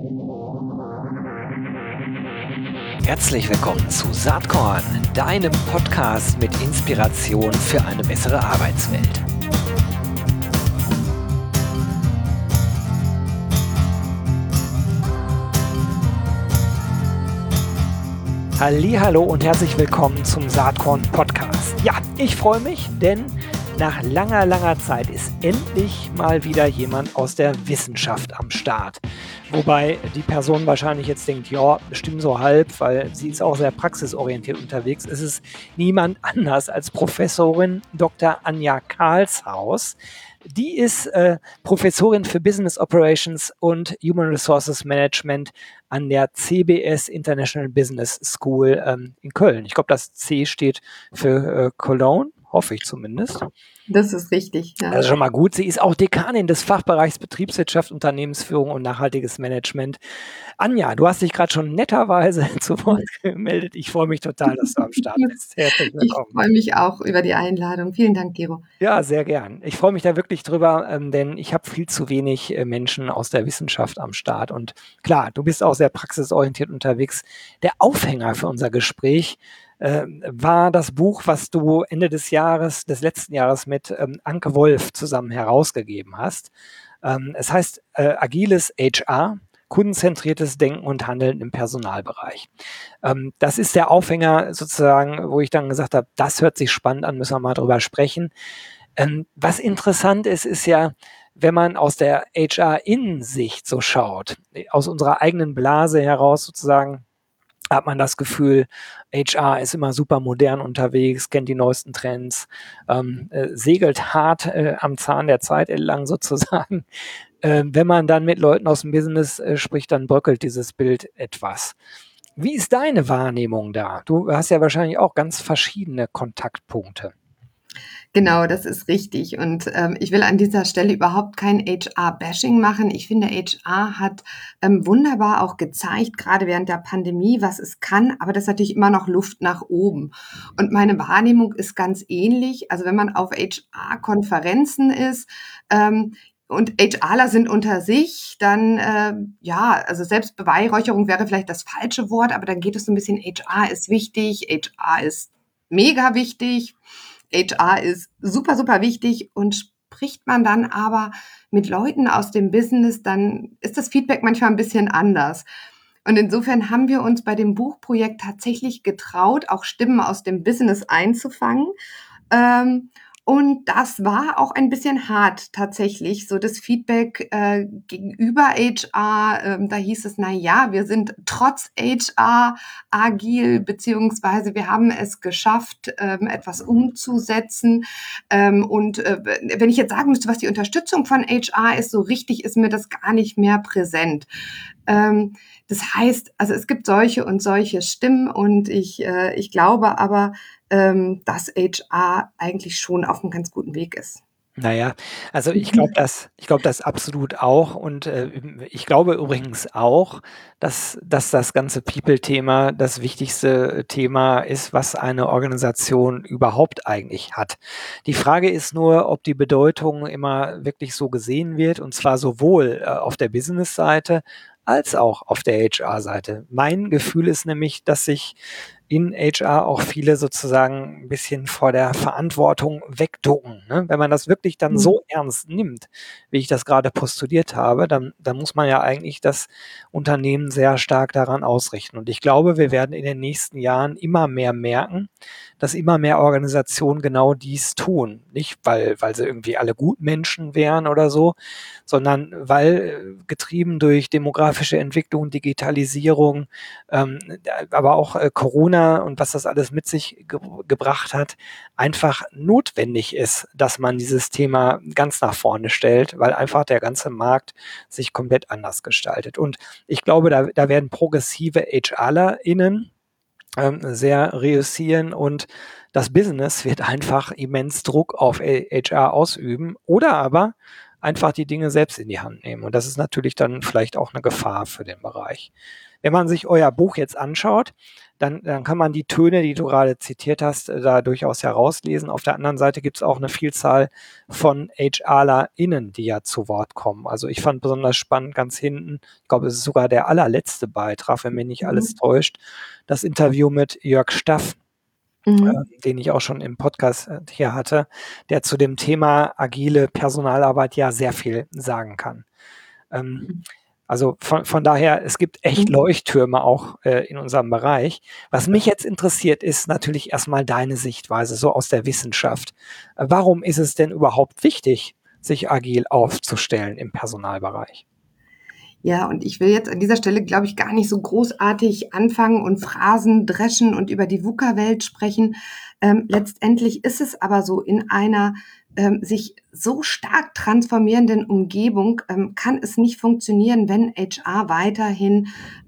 Herzlich willkommen zu Saatkorn, deinem Podcast mit Inspiration für eine bessere Arbeitswelt. Hallihallo und herzlich willkommen zum Saatkorn Podcast. Ja, ich freue mich, denn nach langer Zeit ist endlich mal wieder jemand aus der Wissenschaft am Start. Wobei die Person wahrscheinlich jetzt denkt, ja, bestimmt so halb, weil sie ist auch sehr praxisorientiert unterwegs. Es ist niemand anders als Professorin Dr. Anja Karlshaus. Die ist Professorin für Business Operations und Human Resources Management an der CBS International Business School in Köln. Ich glaube, das C steht für Cologne, hoffe ich zumindest. Das ist richtig, ja. Das ist schon mal gut. Sie ist auch Dekanin des Fachbereichs Betriebswirtschaft, Unternehmensführung und nachhaltiges Management. Anja, du hast dich gerade schon netterweise zu Wort gemeldet. Ich freue mich total, dass du am Start bist. Herzlich willkommen. Ich freue mich auch über die Einladung. Vielen Dank, Gero. Ja, sehr gern. Ich freue mich da wirklich drüber, denn ich habe viel zu wenig Menschen aus der Wissenschaft am Start. Und klar, du bist auch sehr praxisorientiert unterwegs. Der Aufhänger für unser Gespräch war das Buch, was du Ende des letzten Jahres mit Anke Wolf zusammen herausgegeben hast. Es heißt Agiles HR, kundenzentriertes Denken und Handeln im Personalbereich. Das ist der Aufhänger sozusagen, wo ich dann gesagt habe, das hört sich spannend an, müssen wir mal drüber sprechen. Was interessant ist, ist ja, wenn man aus der HR-Innensicht so schaut, aus unserer eigenen Blase heraus sozusagen, hat man das Gefühl, HR ist immer super modern unterwegs, kennt die neuesten Trends, segelt hart am Zahn der Zeit entlang sozusagen. Wenn man dann mit Leuten aus dem Business spricht, dann bröckelt dieses Bild etwas. Wie ist deine Wahrnehmung da? Du hast ja wahrscheinlich auch ganz verschiedene Kontaktpunkte. Genau, das ist richtig. Und ich will an dieser Stelle überhaupt kein HR-Bashing machen. Ich finde, HR hat wunderbar auch gezeigt, gerade während der Pandemie, was es kann, aber das ist natürlich immer noch Luft nach oben. Und meine Wahrnehmung ist ganz ähnlich. Also wenn man auf HR-Konferenzen ist, und HRler sind unter sich, dann, also Selbstbeweihräucherung wäre vielleicht das falsche Wort, aber dann geht es so ein bisschen, HR ist wichtig, HR ist mega wichtig, HR ist super, super wichtig, und spricht man dann aber mit Leuten aus dem Business, dann ist das Feedback manchmal ein bisschen anders. Und insofern haben wir uns bei dem Buchprojekt tatsächlich getraut, auch Stimmen aus dem Business einzufangen. Und das war auch ein bisschen hart tatsächlich, so das Feedback gegenüber HR. Da hieß es, na ja, wir sind trotz HR agil, beziehungsweise wir haben es geschafft, etwas umzusetzen. Und wenn ich jetzt sagen müsste, was die Unterstützung von HR ist, so richtig ist mir das gar nicht mehr präsent. Das heißt, also es gibt solche und solche Stimmen, und ich glaube aber, dass HR eigentlich schon auf einem ganz guten Weg ist. Naja, also ich glaube das absolut auch, und ich glaube übrigens auch, dass das ganze People-Thema das wichtigste Thema ist, was eine Organisation überhaupt eigentlich hat. Die Frage ist nur, ob die Bedeutung immer wirklich so gesehen wird, und zwar sowohl auf der Business-Seite als auch auf der HR-Seite. Mein Gefühl ist nämlich, dass sich in HR auch viele sozusagen ein bisschen vor der Verantwortung wegducken. Ne? Wenn man das wirklich dann so ernst nimmt, wie ich das gerade postuliert habe, dann muss man ja eigentlich das Unternehmen sehr stark daran ausrichten. Und ich glaube, wir werden in den nächsten Jahren immer mehr merken, dass immer mehr Organisationen genau dies tun. Nicht, weil sie irgendwie alle Gutmenschen wären oder so, sondern weil getrieben durch demografische Entwicklung, Digitalisierung, aber auch Corona und was das alles mit sich gebracht hat, einfach notwendig ist, dass man dieses Thema ganz nach vorne stellt, weil einfach der ganze Markt sich komplett anders gestaltet. Und ich glaube, da werden progressive HRlerInnen sehr reüssieren, und das Business wird einfach immens Druck auf HR ausüben, oder aber einfach die Dinge selbst in die Hand nehmen. Und das ist natürlich dann vielleicht auch eine Gefahr für den Bereich. Wenn man sich euer Buch jetzt anschaut, dann kann man die Töne, die du gerade zitiert hast, da durchaus herauslesen. Auf der anderen Seite gibt es auch eine Vielzahl von HRlerInnen, die ja zu Wort kommen. Also ich fand besonders spannend ganz hinten, ich glaube, es ist sogar der allerletzte Beitrag, wenn mich nicht alles täuscht, das Interview mit Jörg Staff, den ich auch schon im Podcast hier hatte, der zu dem Thema agile Personalarbeit ja sehr viel sagen kann. Also von daher, es gibt echt Leuchttürme auch in unserem Bereich. Was mich jetzt interessiert, ist natürlich erstmal deine Sichtweise, so aus der Wissenschaft. Warum ist es denn überhaupt wichtig, sich agil aufzustellen im Personalbereich? Ja, und ich will jetzt an dieser Stelle, glaube ich, gar nicht so großartig anfangen und Phrasen dreschen und über die VUCA-Welt sprechen. Letztendlich ist es aber so, in einer sich so stark transformierenden Umgebung kann es nicht funktionieren, wenn HR weiterhin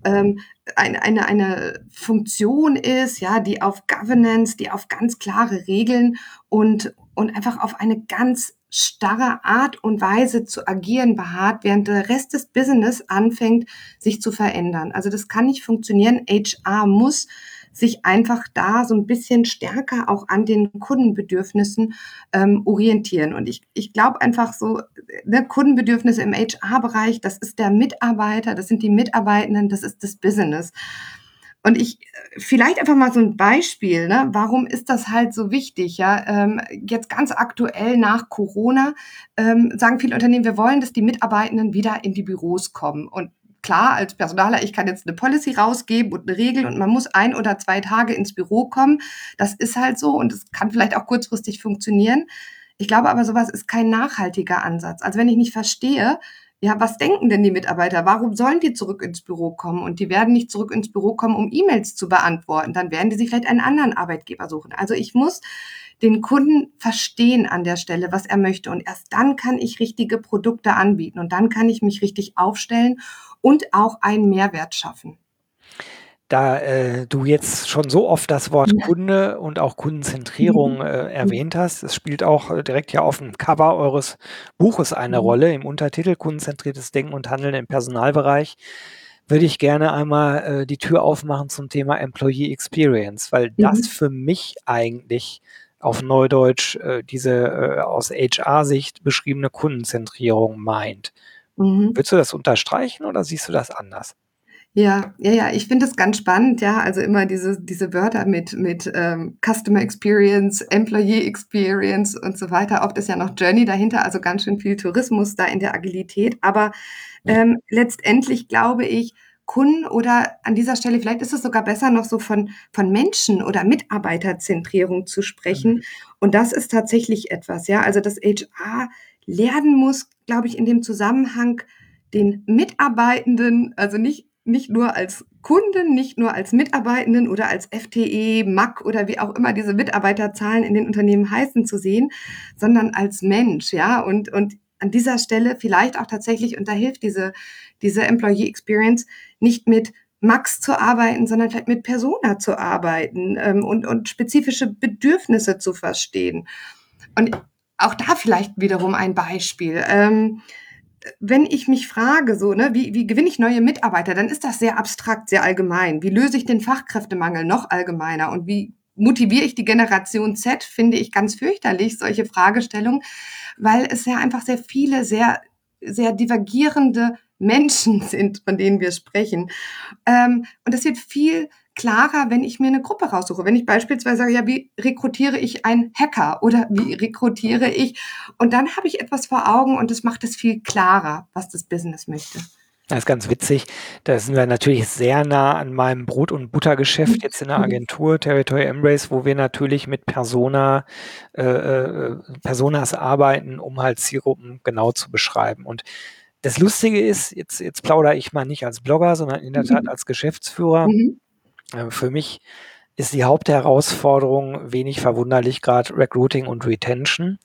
eine Funktion ist, ja, die auf Governance, die auf ganz klare Regeln und einfach auf eine ganz starre Art und Weise zu agieren beharrt, während der Rest des Business anfängt, sich zu verändern. Also das kann nicht funktionieren. HR muss sich einfach da so ein bisschen stärker auch an den Kundenbedürfnissen orientieren. Und ich glaube einfach so, ne, Kundenbedürfnisse im HR-Bereich, das ist der Mitarbeiter, das sind die Mitarbeitenden, das ist das Business. Und vielleicht einfach mal so ein Beispiel, ne? Warum ist das halt so wichtig? Ja, jetzt ganz aktuell nach Corona sagen viele Unternehmen, wir wollen, dass die Mitarbeitenden wieder in die Büros kommen. Und klar, als Personaler, ich kann jetzt eine Policy rausgeben und eine Regel und man muss 1 oder 2 Tage ins Büro kommen. Das ist halt so und es kann vielleicht auch kurzfristig funktionieren. Ich glaube aber, sowas ist kein nachhaltiger Ansatz. Also wenn ich nicht verstehe, ja, was denken denn die Mitarbeiter? Warum sollen die zurück ins Büro kommen? Und die werden nicht zurück ins Büro kommen, um E-Mails zu beantworten. Dann werden die sich vielleicht einen anderen Arbeitgeber suchen. Also ich muss den Kunden verstehen an der Stelle, was er möchte. Und erst dann kann ich richtige Produkte anbieten. Und dann kann ich mich richtig aufstellen und auch einen Mehrwert schaffen. Da du jetzt schon so oft das Wort Kunde und auch Kundenzentrierung erwähnt hast, es spielt auch direkt hier auf dem Cover eures Buches eine Rolle, im Untertitel Kundenzentriertes Denken und Handeln im Personalbereich, würde ich gerne einmal die Tür aufmachen zum Thema Employee Experience, weil das für mich eigentlich auf Neudeutsch diese aus HR-Sicht beschriebene Kundenzentrierung meint. Würdest du das unterstreichen oder siehst du das anders? Ja, ich finde das ganz spannend, ja, also immer diese Wörter mit Customer Experience, Employee Experience und so weiter. Oft ist ja noch Journey dahinter, also ganz schön viel Tourismus da in der Agilität. Aber letztendlich glaube ich, Kunden oder an dieser Stelle, vielleicht ist es sogar besser, noch so von Menschen- oder Mitarbeiterzentrierung zu sprechen. Und das ist tatsächlich etwas, ja, also dass HR lernen muss, glaube ich, in dem Zusammenhang den Mitarbeitenden, also nicht nur als Kunden, nicht nur als Mitarbeitenden oder als FTE, MAC oder wie auch immer diese Mitarbeiterzahlen in den Unternehmen heißen zu sehen, sondern als Mensch, ja, und an dieser Stelle vielleicht auch tatsächlich, und da hilft diese Employee Experience, nicht mit Max zu arbeiten, sondern vielleicht mit Persona zu arbeiten und spezifische Bedürfnisse zu verstehen. Und auch da vielleicht wiederum ein Beispiel. Wenn ich mich frage, so, ne, wie gewinne ich neue Mitarbeiter, dann ist das sehr abstrakt, sehr allgemein. Wie löse ich den Fachkräftemangel noch allgemeiner? Und wie motiviere ich die Generation Z, finde ich ganz fürchterlich, solche Fragestellungen, weil es ja einfach sehr viele, sehr divergierende Menschen sind, von denen wir sprechen. Und das wird viel klarer, wenn ich mir eine Gruppe raussuche. Wenn ich beispielsweise sage, ja, wie rekrutiere ich einen Hacker oder wie rekrutiere ich? Und dann habe ich etwas vor Augen und das macht es viel klarer, was das Business möchte. Das ist ganz witzig. Da sind wir natürlich sehr nah an meinem Brot- und Buttergeschäft jetzt in der Agentur Territory Embrace, wo wir natürlich mit Personas arbeiten, um halt Zielgruppen genau zu beschreiben. Und das Lustige ist, jetzt plaudere ich mal nicht als Blogger, sondern in der Tat als Geschäftsführer. Für mich ist die Hauptherausforderung, wenig verwunderlich, gerade Recruiting und Retention.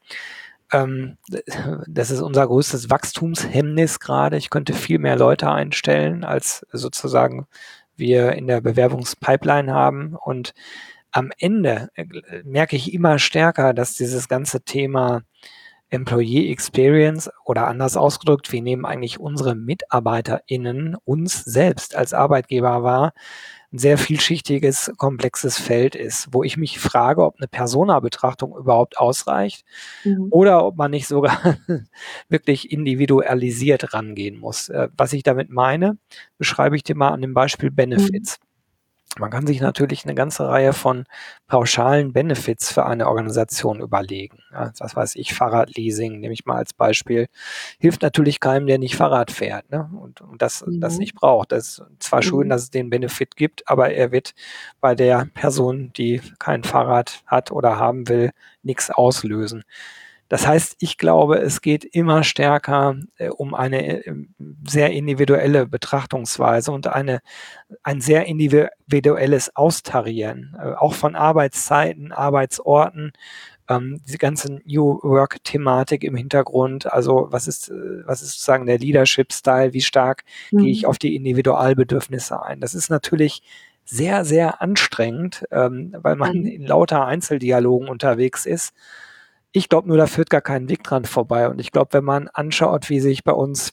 Das ist unser größtes Wachstumshemmnis gerade. Ich könnte viel mehr Leute einstellen, als sozusagen wir in der Bewerbungspipeline haben. Und am Ende merke ich immer stärker, dass dieses ganze Thema Employee Experience oder anders ausgedrückt, wie nehmen eigentlich unsere MitarbeiterInnen uns selbst als Arbeitgeber wahr, ein sehr vielschichtiges, komplexes Feld ist, wo ich mich frage, ob eine Persona-Betrachtung überhaupt ausreicht Mhm. oder ob man nicht sogar wirklich individualisiert rangehen muss. Was ich damit meine, beschreibe ich dir mal an dem Beispiel Mhm. Benefits. Man kann sich natürlich eine ganze Reihe von pauschalen Benefits für eine Organisation überlegen. Ja, was weiß ich, Fahrradleasing nehme ich mal als Beispiel. Hilft natürlich keinem, der nicht Fahrrad fährt, ne? Und das Mhm. nicht braucht. Das ist zwar schön, Mhm. dass es den Benefit gibt, aber er wird bei der Person, die kein Fahrrad hat oder haben will, nichts auslösen. Das heißt, ich glaube, es geht immer stärker um eine sehr individuelle Betrachtungsweise und ein sehr individuelles Austarieren, auch von Arbeitszeiten, Arbeitsorten, diese ganze New Work-Thematik im Hintergrund. Also was ist sozusagen der Leadership-Style? Wie stark gehe ich Mhm. auf die Individualbedürfnisse ein? Das ist natürlich sehr, sehr anstrengend, weil man Mhm. in lauter Einzeldialogen unterwegs ist. Ich glaube nur, da führt gar kein Weg dran vorbei. Und ich glaube, wenn man anschaut, wie sich bei uns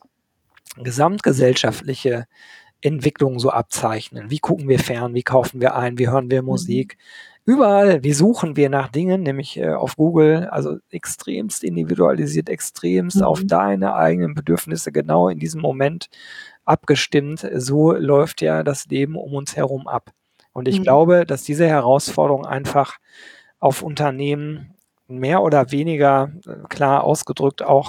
gesamtgesellschaftliche Entwicklungen so abzeichnen. Wie gucken wir fern? Wie kaufen wir ein? Wie hören wir Mhm. Musik? Überall, wie suchen wir nach Dingen, nämlich auf Google, also extremst individualisiert, extremst auf Mhm. deine eigenen Bedürfnisse genau in diesem Moment abgestimmt. So läuft ja das Leben um uns herum ab. Und ich Mhm. glaube, dass diese Herausforderung einfach auf Unternehmen mehr oder weniger klar ausgedrückt auch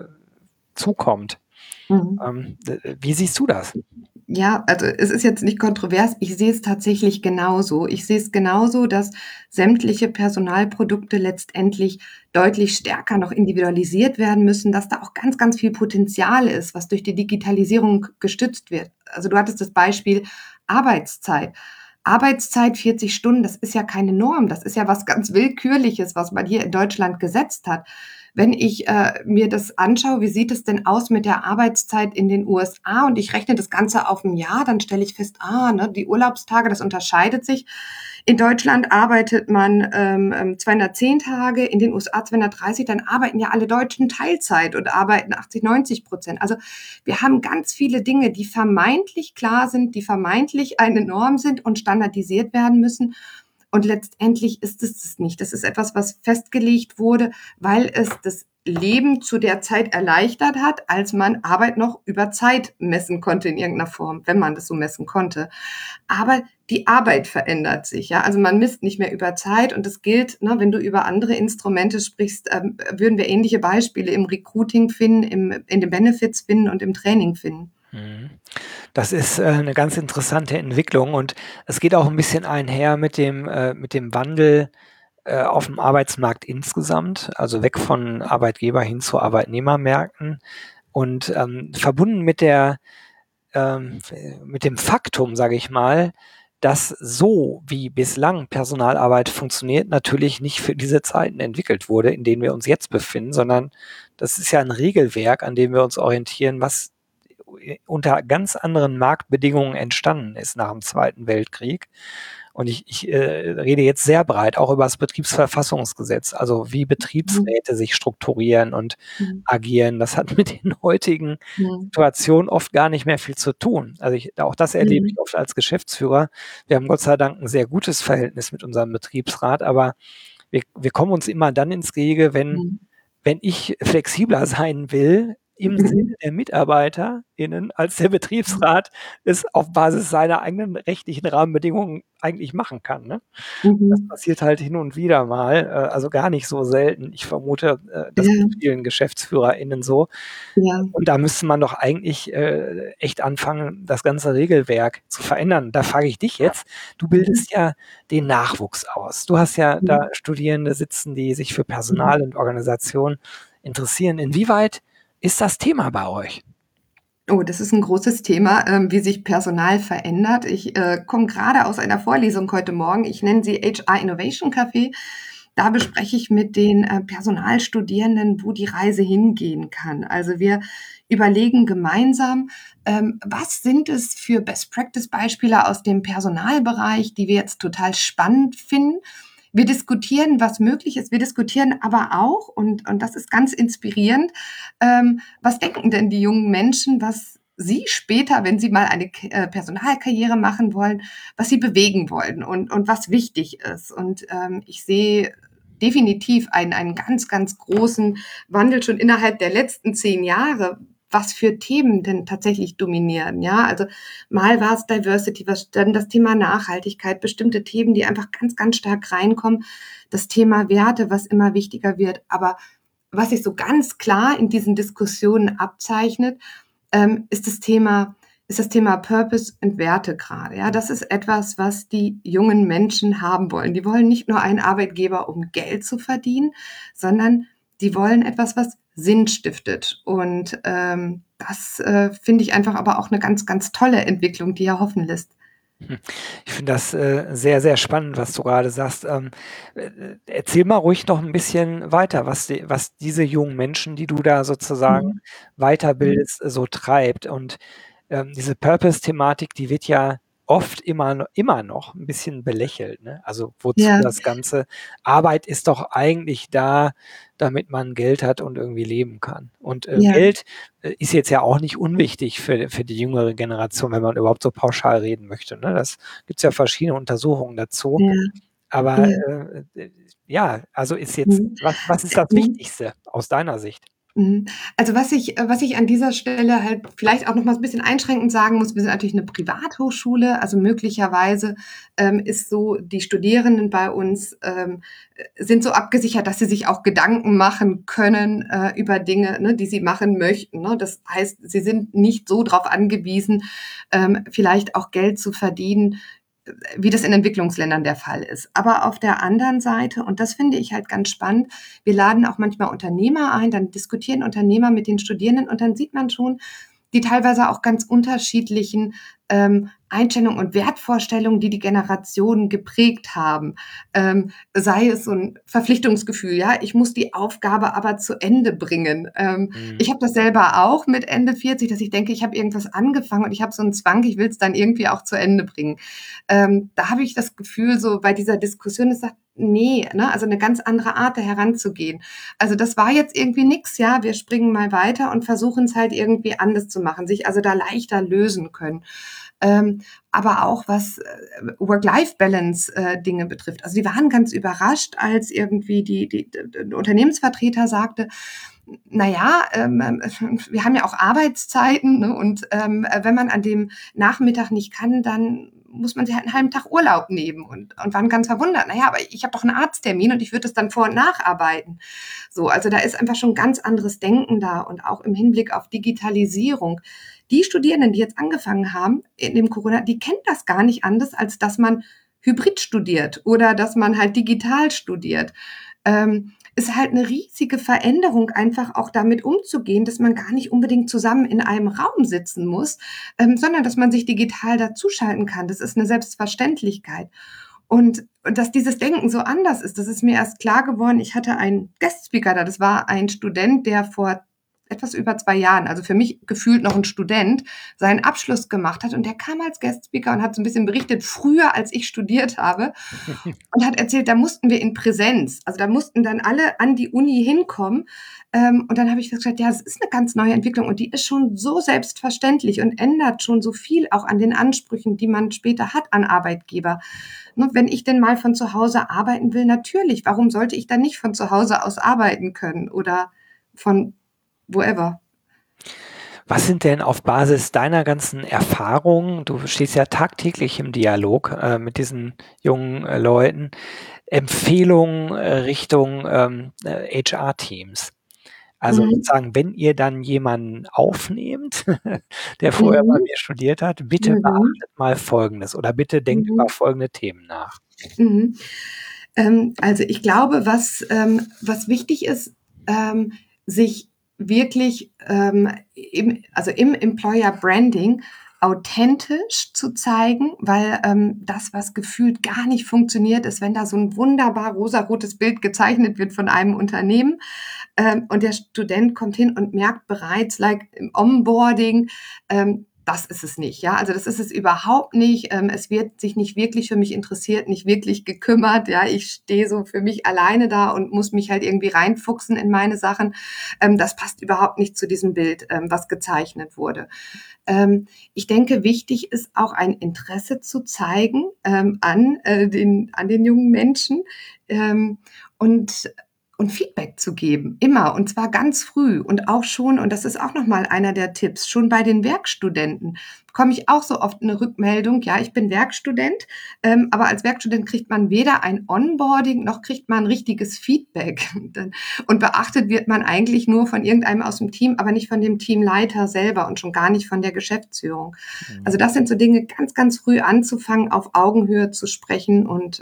zukommt. Mhm. Wie siehst du das? Ja, also es ist jetzt nicht kontrovers. Ich sehe es tatsächlich genauso. Ich sehe es genauso, dass sämtliche Personalprodukte letztendlich deutlich stärker noch individualisiert werden müssen, dass da auch ganz, ganz viel Potenzial ist, was durch die Digitalisierung gestützt wird. Also du hattest das Beispiel Arbeitszeit. Arbeitszeit 40 Stunden, das ist ja keine Norm. Das ist ja was ganz Willkürliches, was man hier in Deutschland gesetzt hat. Wenn ich mir das anschaue, wie sieht es denn aus mit der Arbeitszeit in den USA und ich rechne das Ganze auf ein Jahr, dann stelle ich fest, ne, die Urlaubstage, das unterscheidet sich. In Deutschland arbeitet man 210 Tage, in den USA 230, dann arbeiten ja alle Deutschen Teilzeit und arbeiten 80, 90%. Also wir haben ganz viele Dinge, die vermeintlich klar sind, die vermeintlich eine Norm sind und standardisiert werden müssen. Und letztendlich ist es das nicht. Das ist etwas, was festgelegt wurde, weil es das Leben zu der Zeit erleichtert hat, als man Arbeit noch über Zeit messen konnte in irgendeiner Form, wenn man das so messen konnte. Aber die Arbeit verändert sich, ja. Also man misst nicht mehr über Zeit und das gilt, ne, wenn du über andere Instrumente sprichst, würden wir ähnliche Beispiele im Recruiting finden, in den Benefits finden und im Training finden. Mhm. Das ist 'ne ganz interessante Entwicklung und es geht auch ein bisschen einher mit dem Wandel, auf dem Arbeitsmarkt insgesamt, also weg von Arbeitgeber hin zu Arbeitnehmermärkten und, verbunden mit dem Faktum, sage ich mal, dass so wie bislang Personalarbeit funktioniert, natürlich nicht für diese Zeiten entwickelt wurde, in denen wir uns jetzt befinden, sondern das ist ja ein Regelwerk, an dem wir uns orientieren, was unter ganz anderen Marktbedingungen entstanden ist nach dem Zweiten Weltkrieg. Und ich rede jetzt sehr breit auch über das Betriebsverfassungsgesetz, also wie Mhm. Betriebsräte sich strukturieren und Mhm. agieren. Das hat mit den heutigen Mhm. Situationen oft gar nicht mehr viel zu tun. Also auch das erlebe Mhm. ich oft als Geschäftsführer. Wir haben Gott sei Dank ein sehr gutes Verhältnis mit unserem Betriebsrat, aber wir kommen uns immer dann ins Gehege, Mhm. wenn ich flexibler sein will im Sinne Mhm. der MitarbeiterInnen, als der Betriebsrat es auf Basis seiner eigenen rechtlichen Rahmenbedingungen eigentlich machen kann, ne? Das Mhm. passiert halt hin und wieder mal, also gar nicht so selten. Ich vermute, das geht Ja, vielen GeschäftsführerInnen so. ja. Und da müsste man doch eigentlich, echt anfangen, das ganze Regelwerk zu verändern. Da frage ich dich jetzt, du Mhm. bildest ja den Nachwuchs aus. Du hast ja da Mhm. Studierende sitzen, die sich für Mhm. Personal und Organisation interessieren. Inwieweit ist das Thema bei euch? Oh, das ist 'n großes Thema, wie sich Personal verändert. Ich komme grade aus einer Vorlesung heute Morgen. Ich nenne sie HR Innovation Café. Da bespreche ich mit den Personalstudierenden, wo die Reise hingehen kann. Also, wir überlegen gemeinsam, was sind es für Best-Practice-Beispiele aus dem Personalbereich, die wir jetzt total spannend finden, wir diskutieren, was möglich ist. Wir diskutieren aber auch, und das ist ganz inspirierend, was denken denn die jungen Menschen, was sie später, wenn sie mal eine Personalkarriere machen wollen, was sie bewegen wollen und was wichtig ist. Und ich sehe definitiv einen ganz, ganz großen Wandel schon innerhalb der letzten 10 Jahre, was für Themen denn tatsächlich dominieren. Ja, also mal war es Diversity, was dann das Thema Nachhaltigkeit, bestimmte Themen, die einfach ganz, ganz stark reinkommen. Das Thema Werte, was immer wichtiger wird. Aber was sich so ganz klar in diesen Diskussionen abzeichnet, ist das Thema Purpose und Werte gerade. Ja, das ist etwas, was die jungen Menschen haben wollen. Die wollen nicht nur einen Arbeitgeber, um Geld zu verdienen, sondern die wollen etwas, was Sinn stiftet. Und das finde ich einfach aber auch eine ganz, ganz tolle Entwicklung, die ja hoffen lässt. Ich finde das sehr, sehr spannend, was du gerade sagst. Erzähl mal ruhig noch ein bisschen weiter, was diese jungen Menschen, die du da sozusagen Mhm. weiterbildest, so treibt. Und diese Purpose-Thematik, die wird ja oft immer noch ein bisschen belächelt. Ne? Also wozu Ja, das Ganze? Arbeit ist doch eigentlich da, damit man Geld hat und irgendwie leben kann. Und ja, Geld ist jetzt ja auch nicht unwichtig für die jüngere Generation, wenn man überhaupt so pauschal reden möchte. Ne? Das gibt es ja verschiedene Untersuchungen dazu. ja, Aber ja. ja, also ist jetzt, Mhm. was ist das Mhm. Wichtigste aus deiner Sicht? Mhm. Also, was ich an dieser Stelle halt vielleicht auch noch mal so 'n bisschen einschränkend sagen muss, wir sind natürlich 'ne Privathochschule, also möglicherweise, ist so die Studierenden bei uns, sind so abgesichert, dass sie sich auch Gedanken machen können, über Dinge, ne, die sie machen möchten, ne? Das heißt, sie sind nicht so drauf angewiesen, vielleicht auch Geld zu verdienen, wie das in Entwicklungsländern der Fall ist. Aber auf der anderen Seite, und das finde ich halt ganz spannend, wir laden auch manchmal Unternehmer ein, dann diskutieren Unternehmer mit den Studierenden und dann sieht man schon die teilweise auch ganz unterschiedlichen Einstellungen und Wertvorstellungen, die die Generationen geprägt haben. Sei es so ein Verpflichtungsgefühl, ja, ich muss die Aufgabe aber zu Ende bringen. Mhm. Ich habe das selber auch mit Ende 40, dass ich denke, ich habe irgendwas angefangen und ich habe so einen Zwang, ich will es dann irgendwie auch zu Ende bringen. Da habe ich das Gefühl, so bei dieser Diskussion, es sagt, nee, ne, also eine ganz andere Art, da heranzugehen. Also das war jetzt irgendwie nix, ja, wir springen mal weiter und versuchen es halt irgendwie anders zu machen, sich also da leichter lösen können. Aber auch was Work-Life-Balance Dinge betrifft. Also die waren ganz überrascht, als irgendwie der Unternehmensvertreter sagte, naja, wir haben ja auch Arbeitszeiten, ne? Und wenn man an dem Nachmittag nicht kann, dann muss man sich halt einen halben Tag Urlaub nehmen und waren ganz verwundert. Naja, aber ich habe doch einen Arzttermin und ich würde es dann vor- und nacharbeiten. So, also da ist einfach schon ganz anderes Denken da und auch im Hinblick auf Digitalisierung. Die Studierenden, die jetzt angefangen haben in dem Corona, die kennen das gar nicht anders, als dass man hybrid studiert oder dass man halt digital studiert. Ist halt eine riesige Veränderung, einfach auch damit umzugehen, dass man gar nicht unbedingt zusammen in einem Raum sitzen muss, sondern dass man sich digital dazuschalten kann. Das ist eine Selbstverständlichkeit. Und dass dieses Denken so anders ist, das ist mir erst klar geworden. Ich hatte einen Guest-Speaker da, das war ein Student, der vor etwas über 2 Jahren, also für mich gefühlt noch ein Student, seinen Abschluss gemacht hat und der kam als Guest-Speaker und hat so ein bisschen berichtet, früher, als ich studiert habe und hat erzählt, da mussten wir in Präsenz, also da mussten dann alle an die Uni hinkommen. Und dann habe ich gesagt, ja, es ist eine ganz neue Entwicklung und die ist schon so selbstverständlich und ändert schon so viel auch an den Ansprüchen, die man später hat an Arbeitgeber. Ne, wenn ich denn mal von zu Hause arbeiten will, natürlich, warum sollte ich dann nicht von zu Hause aus arbeiten können oder von woever? Was sind denn auf Basis deiner ganzen Erfahrungen, du stehst ja tagtäglich im Dialog mit diesen jungen Leuten, Empfehlungen Richtung HR-Teams? Also Mhm. sozusagen, wenn ihr dann jemanden aufnehmt, der vorher bei Mhm. mir studiert hat, bitte Mhm. beachtet mal Folgendes oder bitte denkt über Mhm. folgende Themen nach. Mhm. Also ich glaube, was wichtig ist, sich wirklich im Employer Branding authentisch zu zeigen, weil das, was gefühlt gar nicht funktioniert, ist, wenn da so ein wunderbar rosarotes Bild gezeichnet wird von einem Unternehmen und der Student kommt hin und merkt bereits, like im Onboarding, das ist es nicht. Ja, also das ist es überhaupt nicht. Es wird sich nicht wirklich für mich interessiert, nicht wirklich gekümmert. Ja, ich stehe so für mich alleine da und muss mich halt irgendwie reinfuchsen in meine Sachen. Das passt überhaupt nicht zu diesem Bild, was gezeichnet wurde. Ich denke, wichtig ist auch ein Interesse zu zeigen an den jungen Menschen ähm, und und Feedback zu geben, immer, und zwar ganz früh und auch schon, und das ist auch nochmal einer der Tipps, schon bei den Werkstudenten bekomme ich auch so oft eine Rückmeldung, ja, ich bin Werkstudent, aber als Werkstudent kriegt man weder ein Onboarding, noch kriegt man richtiges Feedback. Und beachtet wird man eigentlich nur von irgendeinem aus dem Team, aber nicht von dem Teamleiter selber und schon gar nicht von der Geschäftsführung. Also das sind so Dinge, ganz, ganz früh anzufangen, auf Augenhöhe zu sprechen und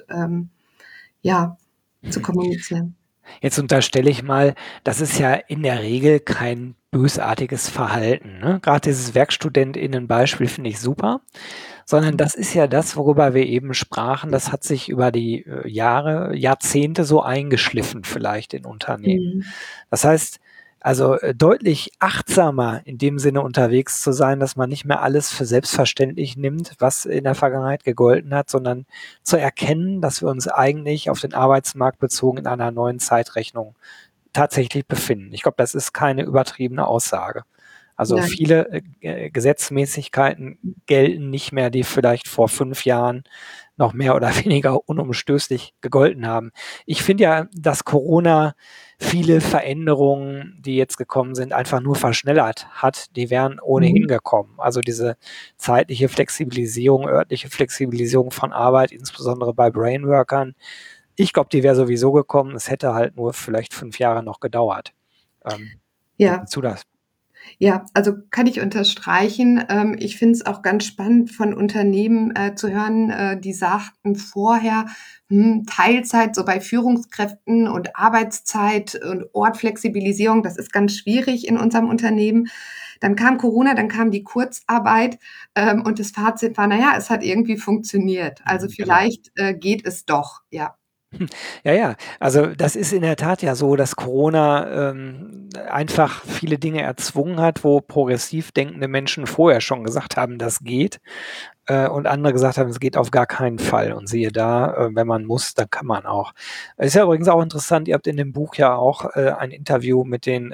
ja, zu kommunizieren. Jetzt unterstelle ich mal, das ist ja in der Regel kein bösartiges Verhalten, ne? Gerade dieses WerkstudentInnen-Beispiel finde ich super, sondern das ist ja das, worüber wir eben sprachen, das hat sich über die Jahre, Jahrzehnte so eingeschliffen vielleicht in Unternehmen. Mhm. Das heißt, also deutlich achtsamer in dem Sinne unterwegs zu sein, dass man nicht mehr alles für selbstverständlich nimmt, was in der Vergangenheit gegolten hat, sondern zu erkennen, dass wir uns eigentlich auf den Arbeitsmarkt bezogen in einer neuen Zeitrechnung tatsächlich befinden. Ich glaube, das ist keine übertriebene Aussage. Also Nein. viele Gesetzmäßigkeiten gelten nicht mehr, die vielleicht vor 5 Jahren noch mehr oder weniger unumstößlich gegolten haben. Ich finde ja, dass Corona viele Veränderungen, die jetzt gekommen sind, einfach nur verschnellert hat. Die wären ohnehin Mhm. gekommen. Also diese zeitliche Flexibilisierung, örtliche Flexibilisierung von Arbeit, insbesondere bei Brainworkern, ich glaube, die wäre sowieso gekommen. Es hätte halt nur vielleicht 5 Jahre noch gedauert. Wie Ja, siehst du das? ja, also kann ich unterstreichen. Ich finde es auch ganz spannend von Unternehmen zu hören, die sagten vorher, Teilzeit so bei Führungskräften und Arbeitszeit und Ortflexibilisierung, das ist ganz schwierig in unserem Unternehmen. Dann kam Corona, dann kam die Kurzarbeit und das Fazit war, naja, es hat irgendwie funktioniert. Also Genau. vielleicht geht es doch, ja. Ja, ja. Also das ist in der Tat ja so, dass Corona einfach viele Dinge erzwungen hat, wo progressiv denkende Menschen vorher schon gesagt haben, das geht, und andere gesagt haben, es geht auf gar keinen Fall. Und siehe da, wenn man muss, dann kann man auch. Ist ja übrigens auch interessant, ihr habt in dem Buch ja auch ein Interview mit den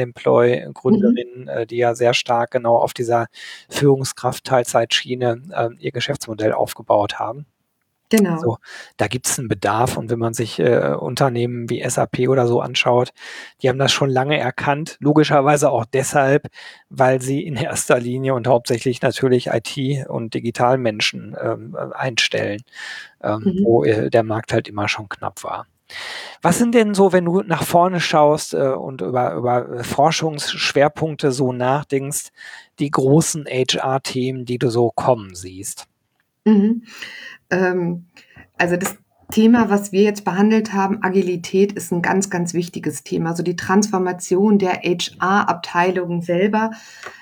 Mhm. Tandemploy-Gründerinnen, die ja sehr stark genau auf dieser Führungskraft-Teilzeitschiene ihr Geschäftsmodell aufgebaut haben. Genau. So, da gibt's 'n Bedarf, und wenn man sich Unternehmen wie SAP oder so anschaut, die haben das schon lange erkannt, logischerweise auch deshalb, weil sie in erster Linie und hauptsächlich natürlich IT und Digitalmenschen einstellen, Mhm. wo der Markt halt immer schon knapp war. Was sind denn so, wenn du nach vorne schaust und über Forschungsschwerpunkte so nachdenkst, die großen HR-Themen, die du so kommen siehst? Mhm. Ähm, also das Thema, was wir jetzt behandelt haben, Agilität, ist ein ganz, ganz wichtiges Thema. Also die Transformation der HR-Abteilung selber,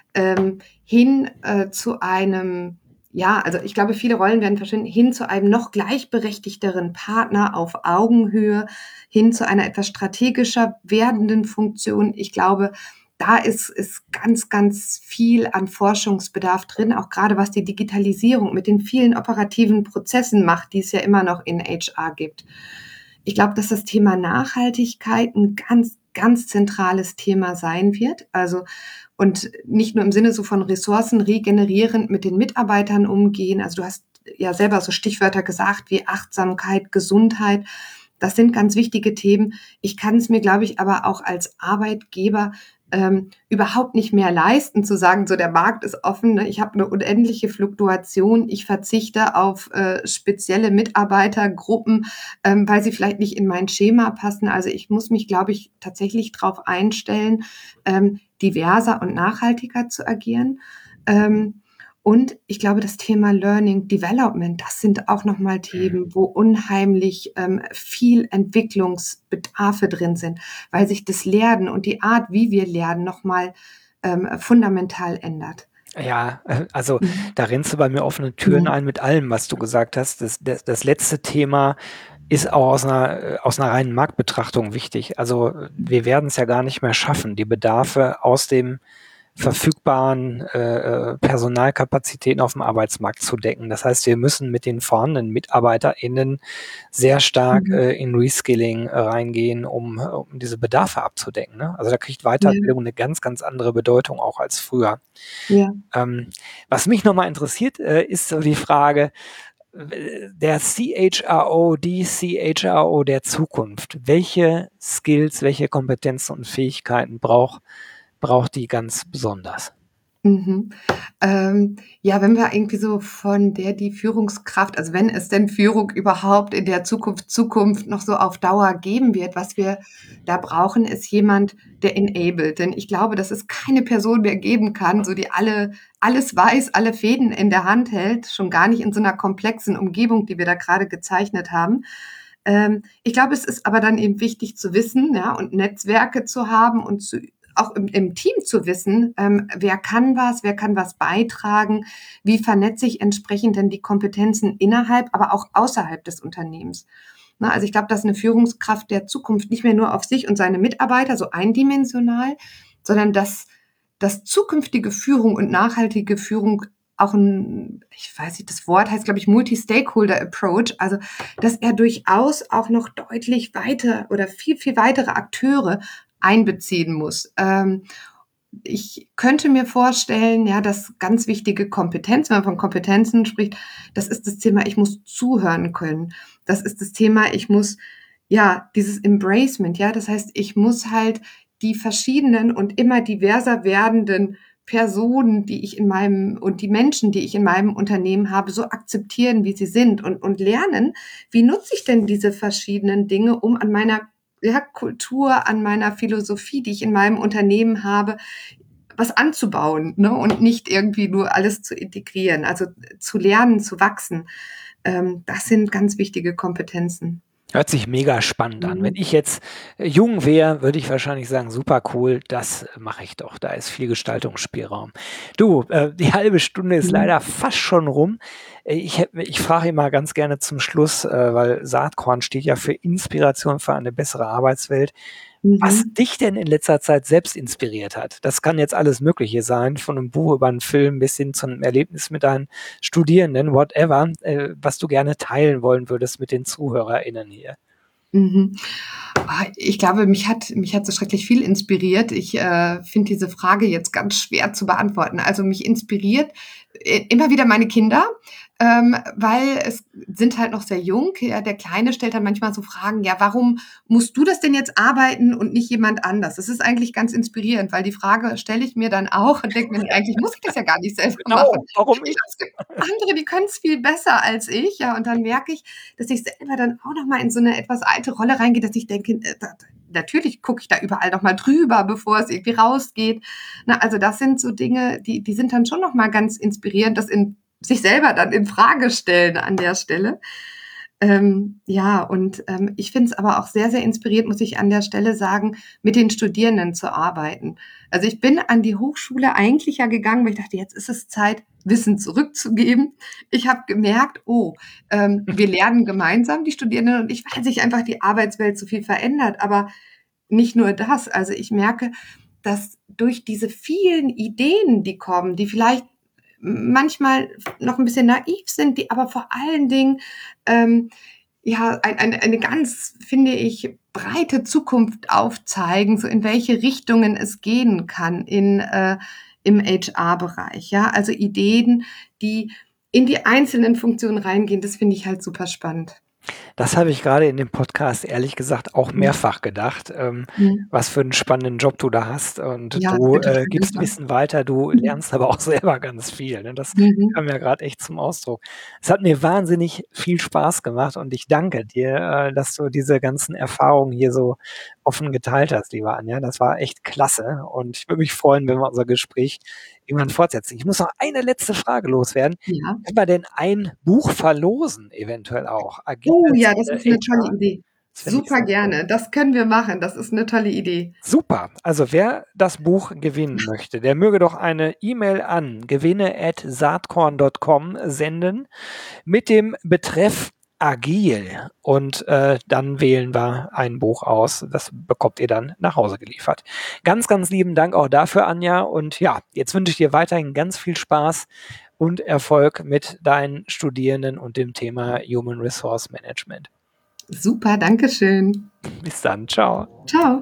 hin, zu einem, ja, also ich glaube, viele Rollen werden verschwinden, hin zu einem noch gleichberechtigteren Partner auf Augenhöhe, hin zu einer etwas strategischer werdenden Funktion. Ich glaube, da ist ganz, ganz viel an Forschungsbedarf drin, auch gerade was die Digitalisierung mit den vielen operativen Prozessen macht, die es ja immer noch in HR gibt. Ich glaube, dass das Thema Nachhaltigkeit ein ganz, ganz zentrales Thema sein wird. Also, und nicht nur im Sinne so von Ressourcen regenerierend mit den Mitarbeitern umgehen. Also, du hast ja selber so Stichwörter gesagt wie Achtsamkeit, Gesundheit. Das sind ganz wichtige Themen. Ich kann es mir, glaube ich, aber auch als Arbeitgeber überhaupt nicht mehr leisten, zu sagen, so der Markt ist offen, ne? Ich habe eine unendliche Fluktuation, ich verzichte auf spezielle Mitarbeitergruppen, weil sie vielleicht nicht in mein Schema passen. Also ich muss mich, glaube ich, tatsächlich darauf einstellen, diverser und nachhaltiger zu agieren. Ähm, und ich glaube, das Thema Learning Development, das sind auch nochmal Mhm. Themen, wo unheimlich viel Entwicklungsbedarfe drin sind, weil sich das Lernen und die Art, wie wir lernen, nochmal fundamental ändert. Ja, also Mhm. da rennst du bei mir offene Türen Mhm. ein mit allem, was du gesagt hast. Das letzte Thema ist auch aus einer reinen Marktbetrachtung wichtig. Also wir werden es ja gar nicht mehr schaffen, die Bedarfe aus dem verfügbaren Personalkapazitäten auf dem Arbeitsmarkt zu decken. Das heißt, wir müssen mit den vorhandenen MitarbeiterInnen sehr stark Mhm. in Reskilling reingehen, um diese Bedarfe abzudecken. Ne? Also da kriegt Ja, Weiterbildung eine ganz, ganz andere Bedeutung auch als früher. ja. Was mich nochmal interessiert, ist so die Frage, der CHRO, die CHRO der Zukunft. Welche Skills, welche Kompetenzen und Fähigkeiten braucht die ganz besonders? Mhm. Ja, wenn wir irgendwie so von die Führungskraft, also wenn es denn Führung überhaupt in der Zukunft noch so auf Dauer geben wird, was wir da brauchen, ist jemand, der enabled. Denn ich glaube, dass es keine Person mehr geben kann, so die alles weiß, alle Fäden in der Hand hält, schon gar nicht in so einer komplexen Umgebung, die wir da gerade gezeichnet haben. Ich glaube, es ist aber dann eben wichtig zu wissen, ja, und Netzwerke zu haben und auch im Team zu wissen, wer kann was beitragen, wie vernetze ich entsprechend denn die Kompetenzen innerhalb, aber auch außerhalb des Unternehmens. Na, also ich glaube, dass eine Führungskraft der Zukunft nicht mehr nur auf sich und seine Mitarbeiter so eindimensional, sondern dass zukünftige Führung und nachhaltige Führung auch ich weiß nicht, das Wort heißt, glaube ich, Multi-Stakeholder Approach, also dass er durchaus auch noch deutlich weiter oder viel, viel weitere Akteure einbeziehen muss. Ich könnte mir vorstellen, ja, dass ganz wichtige Kompetenz, wenn man von Kompetenzen spricht, das ist das Thema, ich muss zuhören können. Das ist das Thema, ich muss, ja, dieses Embracement, ja, das heißt, ich muss halt die verschiedenen und immer diverser werdenden Personen, die ich und die Menschen, die ich in meinem Unternehmen habe, so akzeptieren, wie sie sind und lernen, wie nutze ich denn diese verschiedenen Dinge, um an meiner Kultur, an meiner Philosophie, die ich in meinem Unternehmen habe, was anzubauen, ne? Und nicht irgendwie nur alles zu integrieren, also zu lernen, zu wachsen. Das sind ganz wichtige Kompetenzen. Hört sich mega spannend an. Wenn Mhm. ich jetzt jung wäre, würde ich wahrscheinlich sagen, super cool, das mache ich doch. Da ist viel Gestaltungsspielraum. Du, die halbe Stunde ist Mhm. leider fast schon rum. Ich frage immer ganz gerne zum Schluss, weil Saatkorn steht ja für Inspiration für eine bessere Arbeitswelt. Was Mhm. dich denn in letzter Zeit selbst inspiriert hat? Das kann jetzt alles Mögliche sein, von einem Buch über einen Film bis hin zu einem Erlebnis mit deinen Studierenden, whatever, was du gerne teilen wollen würdest mit den ZuhörerInnen hier. Mhm. Ich glaube, mich hat so schrecklich viel inspiriert. Ich finde diese Frage jetzt ganz schwer zu beantworten. Also mich inspiriert immer wieder meine Kinder, weil es sind halt noch sehr jung. Ja, der Kleine stellt dann manchmal so Fragen, ja, warum musst du das denn jetzt arbeiten und nicht jemand anders? Das ist eigentlich ganz inspirierend, weil die Frage stelle ich mir dann auch und denke mir, nee, eigentlich muss ich das ja gar nicht selber machen. Genau, warum Ich ich? glaube, es gibt andere, die können es viel besser als ich. Ja, und dann merke ich, dass ich selber dann auch noch mal in so eine etwas alte Rolle reingehe, dass ich denke, natürlich gucke ich da überall noch mal drüber, bevor es irgendwie rausgeht. Na, also das sind so Dinge, die sind dann schon noch mal ganz inspirierend, das in sich selber dann in Frage stellen an der Stelle. Ja, und ich finde es aber auch sehr, sehr inspirierend, muss ich an der Stelle sagen, mit den Studierenden zu arbeiten. Also ich bin an die Hochschule eigentlich ja gegangen, weil ich dachte, jetzt ist es Zeit, Wissen zurückzugeben. Ich habe gemerkt, oh, wir lernen gemeinsam, die Studierenden und ich, weil sich einfach die Arbeitswelt so viel verändert. Aber nicht nur das. Also ich merke, dass durch diese vielen Ideen, die kommen, die vielleicht manchmal noch ein bisschen naiv sind, die aber vor allen Dingen ja eine ganz, finde ich, breite Zukunft aufzeigen, so in welche Richtungen es gehen kann im HR-Bereich. Ja, also Ideen, die in die einzelnen Funktionen reingehen, das finde ich halt super spannend. Das habe ich gerade in dem Podcast ehrlich gesagt auch Mhm. mehrfach gedacht, Mhm. was für einen spannenden Job du da hast und Ja, du, bitteschön, gibst danke. Wissen weiter, du Mhm. lernst aber auch selber ganz viel, ne? Das Mhm. kam ja grad echt zum Ausdruck. Es hat mir wahnsinnig viel Spaß gemacht und ich danke dir, dass du diese ganzen Erfahrungen hier so offen geteilt hast, liebe Anja. Das war echt klasse und ich würde mich freuen, wenn wir unser Gespräch irgendwann fortsetzen. Ich muss noch eine letzte Frage loswerden. Ja. Können wir denn ein Buch verlosen eventuell auch? Oh Agiles ja, das ist 'ne tolle HR? Idee. Das finde ich Super sehr cool. gerne. Das können wir machen. Das ist 'ne tolle Idee. Super. Also wer das Buch gewinnen möchte, der möge doch eine E-Mail an gewinne@saatkorn.com senden mit dem Betreff agil und dann wählen wir ein Buch aus. Das bekommt ihr dann nach Hause geliefert. Ganz, ganz lieben Dank auch dafür, Anja. Und ja, jetzt wünsche ich dir weiterhin ganz viel Spaß und Erfolg mit deinen Studierenden und dem Thema Human Resource Management. Super, danke schön. Bis dann, ciao. Ciao.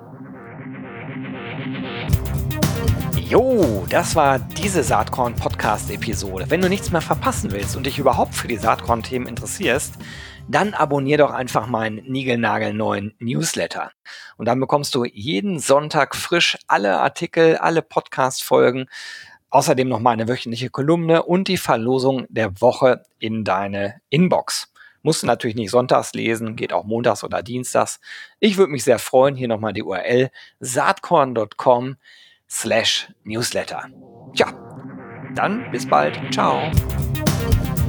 Jo, das war diese Saatkorn-Podcast-Episode. Wenn du nichts mehr verpassen willst und dich überhaupt für die Saatkorn-Themen interessierst, dann abonnier doch einfach meinen niegelnagelneuen Newsletter. Und dann bekommst du jeden Sonntag frisch alle Artikel, alle Podcast-Folgen, außerdem noch meine wöchentliche Kolumne und die Verlosung der Woche in deine Inbox. Musst du natürlich nicht sonntags lesen, geht auch montags oder dienstags. Ich würde mich sehr freuen, hier nochmal die URL saatkorn.com/Newsletter. Tja, dann bis bald. Ciao.